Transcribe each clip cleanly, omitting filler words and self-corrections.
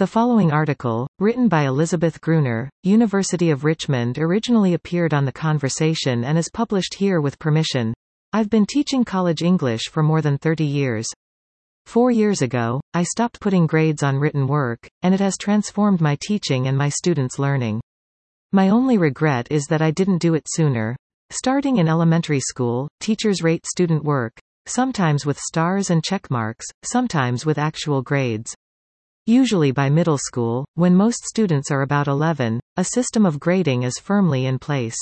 The following article, written by Elizabeth Gruner, University of Richmond, originally appeared on The Conversation and is published here with permission. I've been teaching college English for more than 30 years. 4 years ago, I stopped putting grades on written work, and it has transformed my teaching and my students' learning. My only regret is that I didn't do it sooner. Starting in elementary school, teachers rate student work, sometimes with stars and check marks, sometimes with actual grades. Usually by middle school, when most students are about 11, a system of grading is firmly in place.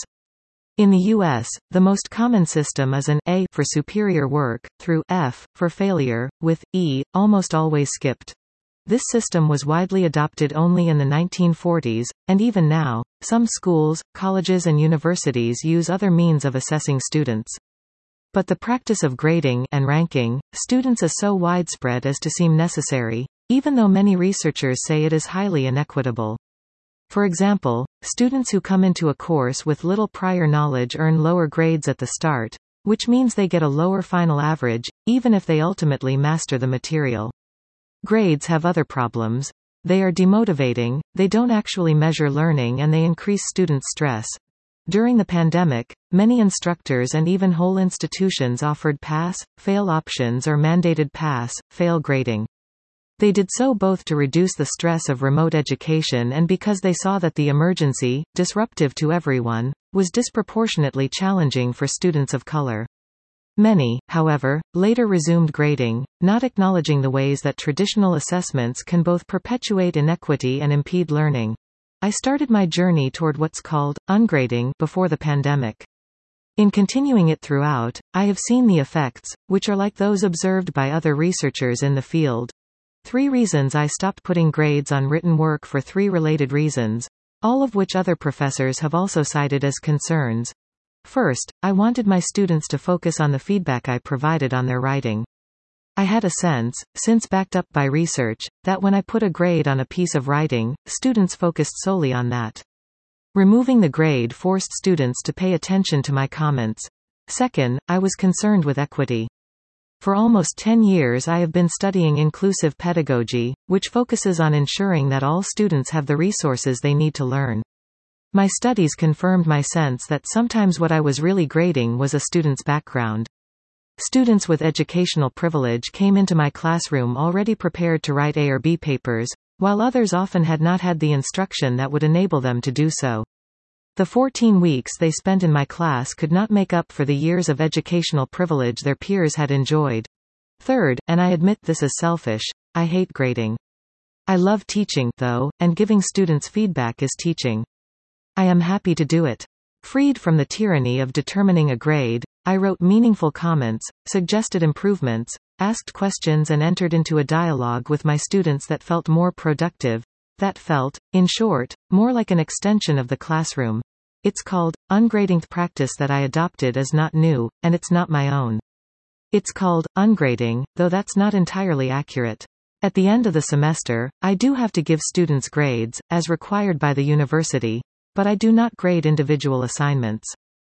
In the U.S., the most common system is an A for superior work, through F for failure, with E almost always skipped. This system was widely adopted only in the 1940s, and even now, some schools, colleges and universities use other means of assessing students. But the practice of grading and ranking students is so widespread as to seem necessary, even though many researchers say it is highly inequitable. For example, students who come into a course with little prior knowledge earn lower grades at the start, which means they get a lower final average, even if they ultimately master the material. Grades have other problems. They are demotivating, they don't actually measure learning, and they increase student stress. During the pandemic, many instructors and even whole institutions offered pass-fail options or mandated pass-fail grading. They did so both to reduce the stress of remote education and because they saw that the emergency, disruptive to everyone, was disproportionately challenging for students of color. Many, however, later resumed grading, not acknowledging the ways that traditional assessments can both perpetuate inequity and impede learning. I started my journey toward what's called ungrading before the pandemic. In continuing it throughout, I have seen the effects, which are like those observed by other researchers in the field. 3 reasons I stopped putting grades on written work for 3 related reasons, all of which other professors have also cited as concerns. First, I wanted my students to focus on the feedback I provided on their writing. I had a sense, since backed up by research, that when I put a grade on a piece of writing, students focused solely on that. Removing the grade forced students to pay attention to my comments. Second, I was concerned with equity. For almost 10 years I have been studying inclusive pedagogy, which focuses on ensuring that all students have the resources they need to learn. My studies confirmed my sense that sometimes what I was really grading was a student's background. Students with educational privilege came into my classroom already prepared to write A or B papers, while others often had not had the instruction that would enable them to do so. The 14 weeks they spent in my class could not make up for the years of educational privilege their peers had enjoyed. Third, and I admit this is selfish, I hate grading. I love teaching, though, and giving students feedback is teaching. I am happy to do it. Freed from the tyranny of determining a grade, I wrote meaningful comments, suggested improvements, asked questions and entered into a dialogue with my students that felt more productive, that felt, in short, more like an extension of the classroom. It's called ungrading. The practice that I adopted is not new, and it's not my own. It's called ungrading, though that's not entirely accurate. At the end of the semester, I do have to give students grades, as required by the university, but I do not grade individual assignments.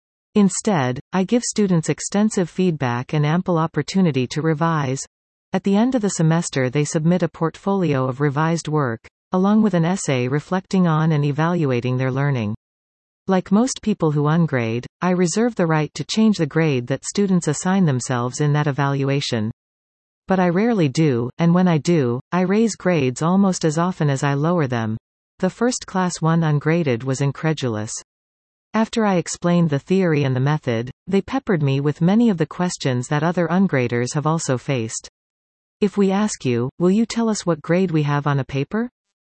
Instead, I give students extensive feedback and ample opportunity to revise. At the end of the semester they submit a portfolio of revised work, along with an essay reflecting on and evaluating their learning. Like most people who ungrade, I reserve the right to change the grade that students assign themselves in that evaluation. But I rarely do, and when I do, I raise grades almost as often as I lower them. The first Class 1 ungraded was incredulous. After I explained the theory and the method, they peppered me with many of the questions that other ungraders have also faced. If we ask you, will you tell us what grade we have on a paper?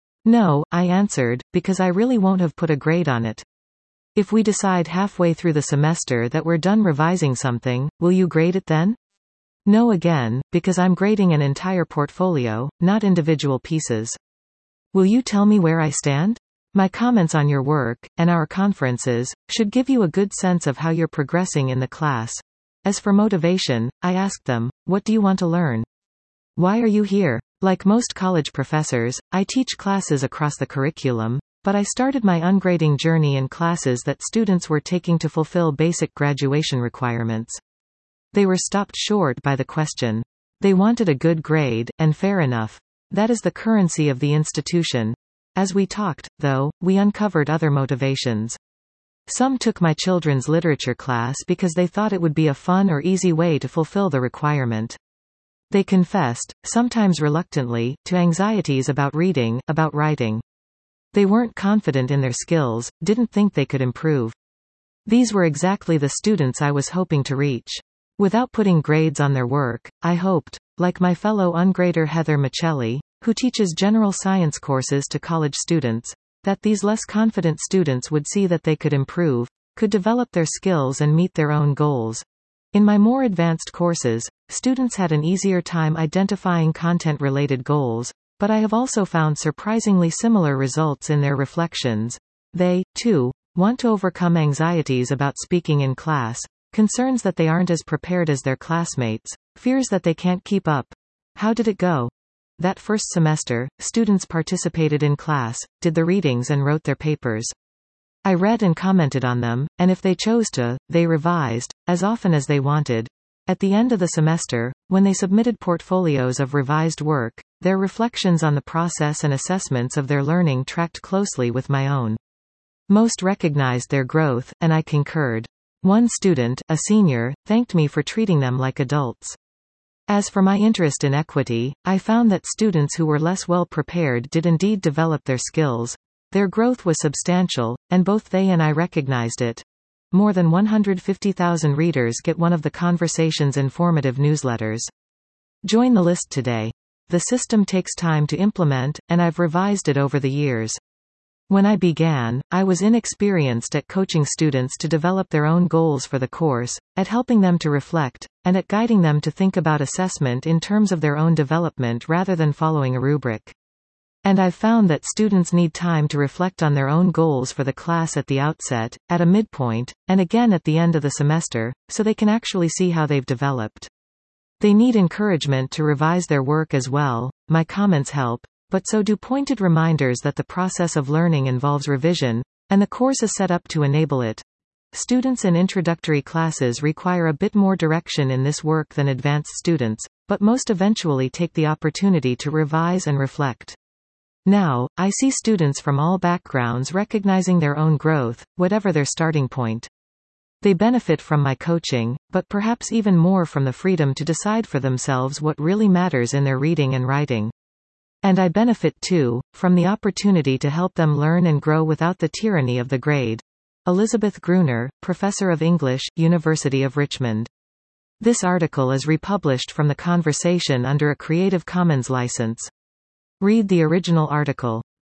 No, I answered, because I really won't have put a grade on it. If we decide halfway through the semester that we're done revising something, will you grade it then? No again, because I'm grading an entire portfolio, not individual pieces. Will you tell me where I stand? My comments on your work, and our conferences, should give you a good sense of how you're progressing in the class. As for motivation, I asked them, what do you want to learn? Why are you here? Like most college professors, I teach classes across the curriculum, but I started my ungrading journey in classes that students were taking to fulfill basic graduation requirements. They were stopped short by the question. They wanted a good grade, and fair enough. That is the currency of the institution. As we talked, though, we uncovered other motivations. Some took my children's literature class because they thought it would be a fun or easy way to fulfill the requirement. They confessed, sometimes reluctantly, to anxieties about reading, about writing. They weren't confident in their skills, didn't think they could improve. These were exactly the students I was hoping to reach. Without putting grades on their work, I hoped, like my fellow ungrader Heather Michelli, who teaches general science courses to college students, that these less confident students would see that they could improve, could develop their skills and meet their own goals. In my more advanced courses, students had an easier time identifying content-related goals, but I have also found surprisingly similar results in their reflections. They, too, want to overcome anxieties about speaking in class, concerns that they aren't as prepared as their classmates, fears that they can't keep up. How did it go? That first semester, students participated in class, did the readings and wrote their papers. I read and commented on them, and if they chose to, they revised, as often as they wanted. At the end of the semester, when they submitted portfolios of revised work, their reflections on the process and assessments of their learning tracked closely with my own. Most recognized their growth, and I concurred. One student, a senior, thanked me for treating them like adults. As for my interest in equity, I found that students who were less well prepared did indeed develop their skills. Their growth was substantial, and both they and I recognized it. More than 150,000 readers get one of the Conversation's informative newsletters. Join the list today. The system takes time to implement, and I've revised it over the years. When I began, I was inexperienced at coaching students to develop their own goals for the course, at helping them to reflect, and at guiding them to think about assessment in terms of their own development rather than following a rubric. And I've found that students need time to reflect on their own goals for the class at the outset, at a midpoint, and again at the end of the semester, so they can actually see how they've developed. They need encouragement to revise their work as well. My comments help, but so do pointed reminders that the process of learning involves revision, and the course is set up to enable it. Students in introductory classes require a bit more direction in this work than advanced students, but most eventually take the opportunity to revise and reflect. Now, I see students from all backgrounds recognizing their own growth, whatever their starting point. They benefit from my coaching, but perhaps even more from the freedom to decide for themselves what really matters in their reading and writing. And I benefit too, from the opportunity to help them learn and grow without the tyranny of the grade. Elizabeth Gruner, Professor of English, University of Richmond. This article is republished from The Conversation under a Creative Commons license. Read the original article.